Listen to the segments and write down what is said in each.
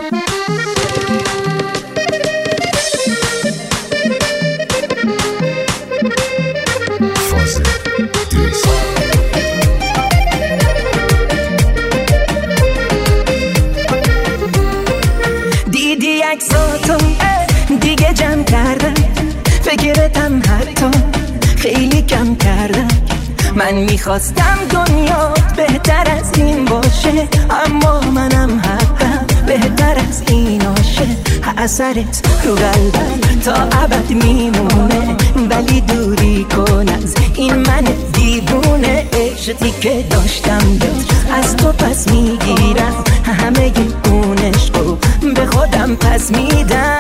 دیدی عکساتو دیگه جمع کردم، فکرتم حتی خیلی کم کردم. من میخواستم دنیا بهتر از این باشه، اما منم حقم بهتر از ایناشه. اثرت رو قلبم تا ابد میمونه، ولی دوری کن از این من دیوونه. عشقی که داشتم از تو پس میگیرم، همه اون عشقو به خودم پس میدم.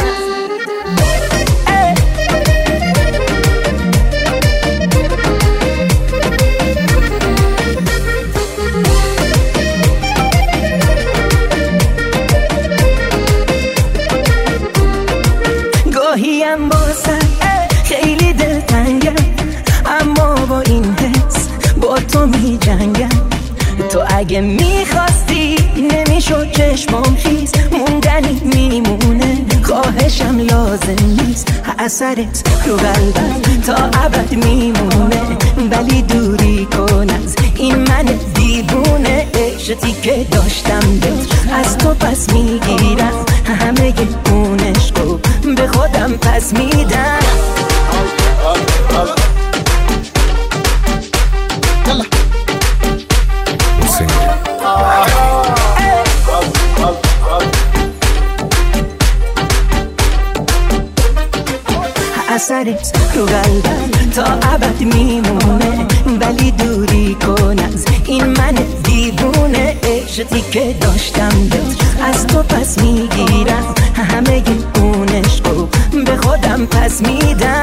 گاهیم باسم خیلی دلتنگم، اما با این حس با تو می جنگم. تو اگه میخواستی نمیشد چشمام خیز، موندنی میمونه خواهشم لازم نیست. اثرت رو قلبم تا ابد میمونه، ولی دوری کن از این من دیوونه. عشقی که داشتم از تو پس میگیرم، همه اون عشقو به خودم پس میدم. اثرت رو قلبم تا ابد میمونه، ولی دوری کن از این من دیوونه. عشقی که داشتم از تو پس میگیرم، همه اون عشقو به خودم پس میدم.